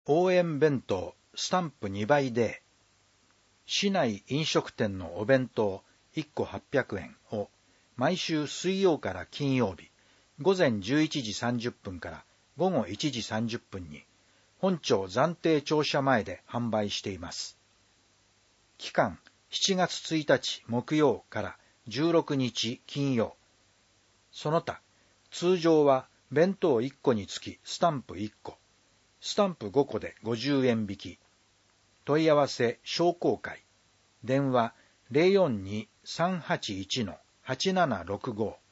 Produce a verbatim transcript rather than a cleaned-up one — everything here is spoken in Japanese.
応援弁当スタンプにばいデー。市内飲食店のお弁当いっこはっぴゃくえんを毎週水曜から金曜日、午前じゅういちじさんじゅっぷんから午後いちじさんじゅっぷんに本庁暫定庁舎前で販売しています。期間しちがつついたち木曜からじゅうろくにち金曜。その他、通常は弁当いっこにつきスタンプいっこ、スタンプごこでごじゅうえん引き。問い合わせ商工会。電話 ゼロよんに さんはちいち はちななろくご